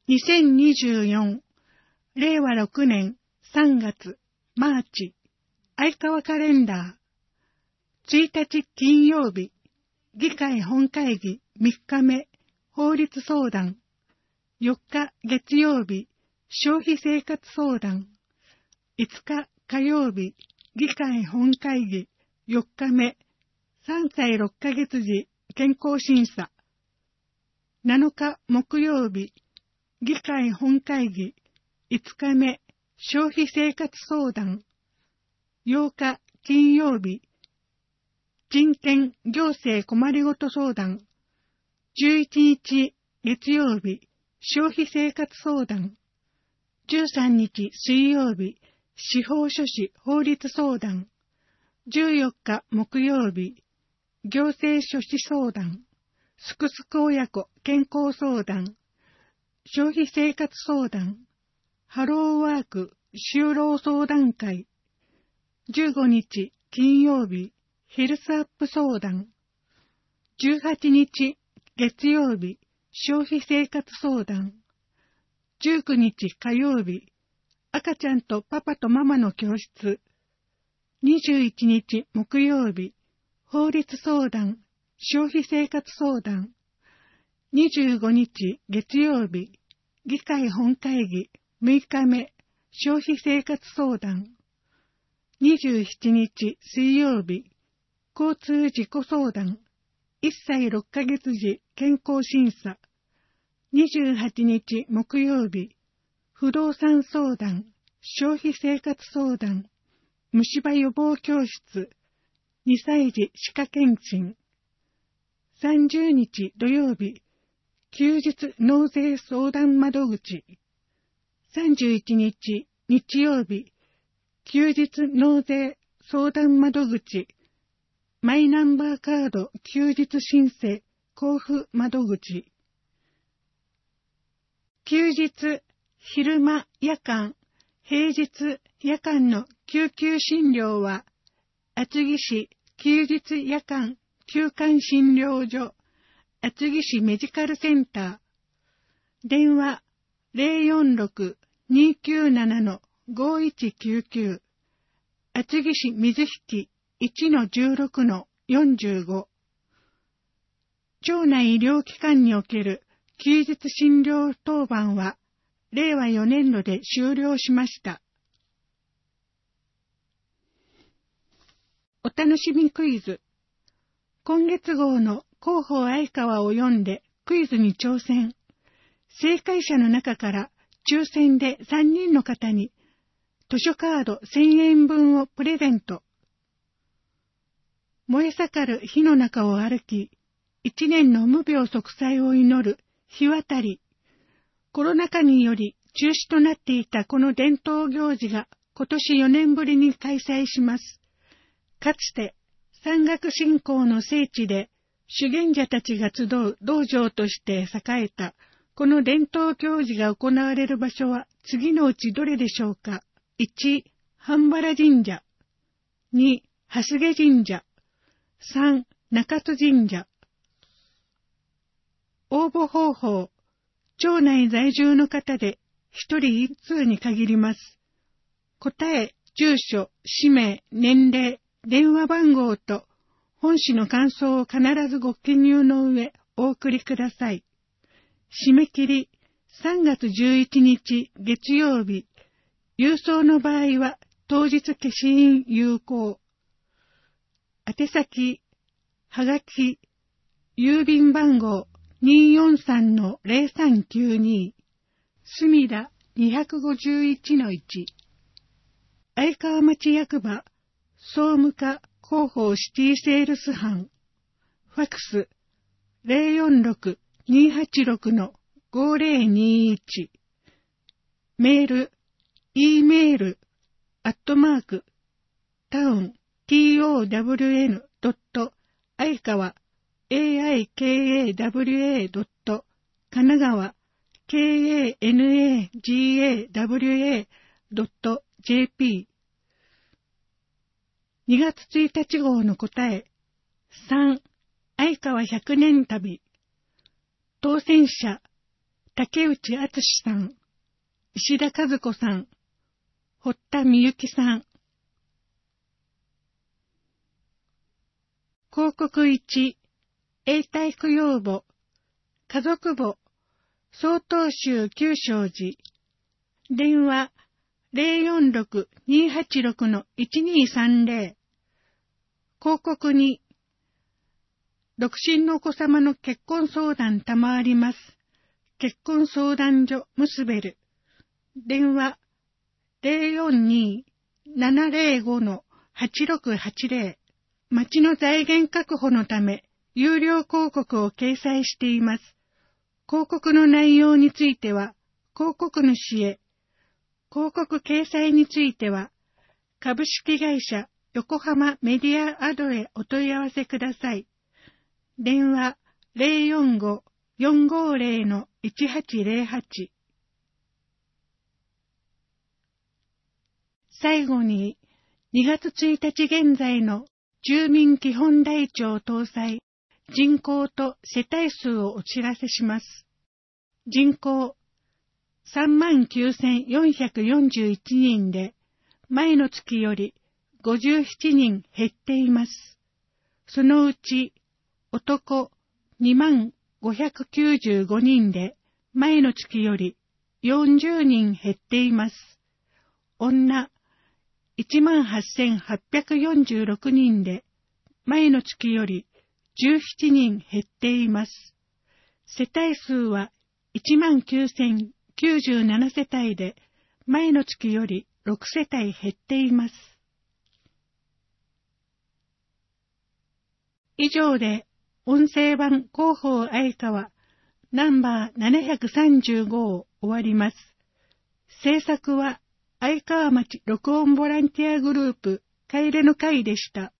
2024令和6年3月マーチ相川カレンダー1日金曜日議会本会議3日目法律相談4日月曜日消費生活相談5日火曜日議会本会議4日目3歳6ヶ月時健康審査7日木曜日議会本会議5日目消費生活相談8日金曜日人権行政困りごと相談11日月曜日消費生活相談13日水曜日司法書士法律相談14日木曜日行政書士相談すくすく親子健康相談消費生活相談ハローワーク就労相談会15日金曜日ヘルスアップ相談18日月曜日消費生活相談19日火曜日赤ちゃんとパパとママの教室21日木曜日法律相談消費生活相談25日月曜日議会本会議6日目消費生活相談27日水曜日交通事故相談1歳6ヶ月時健康審査28日木曜日不動産相談消費生活相談虫歯予防教室2歳児歯科検診30日土曜日休日納税相談窓口31日日曜日休日納税相談窓口マイナンバーカード休日申請交付窓口休日昼間夜間平日夜間の救急診療は厚木市休日夜間休館診療所厚木市メディカルセンター電話 046-297-5199 厚木市水引 1-16-45 町内医療機関における休日診療当番は令和4年度で終了しました。お楽しみクイズ今月号の広報相川を読んでクイズに挑戦。正解者の中から抽選で3人の方に図書カード1000円分をプレゼント。燃え盛る火の中を歩き、1年の無病息災を祈る火渡り。コロナ禍により中止となっていたこの伝統行事が今年4年ぶりに開催します。かつて山岳信仰の聖地で修験者たちが集う道場として栄えたこの伝統行事が行われる場所は次のうちどれでしょうか。1、半原神社。2、蓮毛神社。3、中津神社。応募方法。町内在住の方で1人1通に限ります。答え、住所、氏名、年齢、電話番号と本誌の感想を必ずご記入の上お送りください。締め切り3月11日月曜日。郵送の場合は当日消印有効。宛先、はがき、郵便番号 243-0392 墨田251-1 相川町役場総務課広報シティセールス班ファクス 046-286-5021 メールEメール@town相川aikawa. 神奈川 kanagawa.jp 2月1日号の答え3相川100年旅当選者竹内敦さん、石田和子さん、堀田美幸さん。広告1、永代供養墓、家族墓、曹洞宗九正寺。電話046-286-1230。広告2、独身のお子様の結婚相談賜ります。結婚相談所結べる。電話042-705-8680。町の財源確保のため、有料広告を掲載しています。広告の内容については、広告主へ、広告掲載については、株式会社横浜メディアアドへお問い合わせください。電話045-450-1808。最後に、2月1日現在の住民基本台帳搭載人口と世帯数をお知らせします。人口39,441 人で、前の月より57人減っています。そのうち、男25,595 人で、前の月より40人減っています。女18,846 人で、前の月より17人減っています。世帯数は19,097 世帯で、前の月より6世帯減っています。以上で、音声版広報愛川ナンバー735を終わります。制作は愛川町録音ボランティアグループ、カエレの会でした。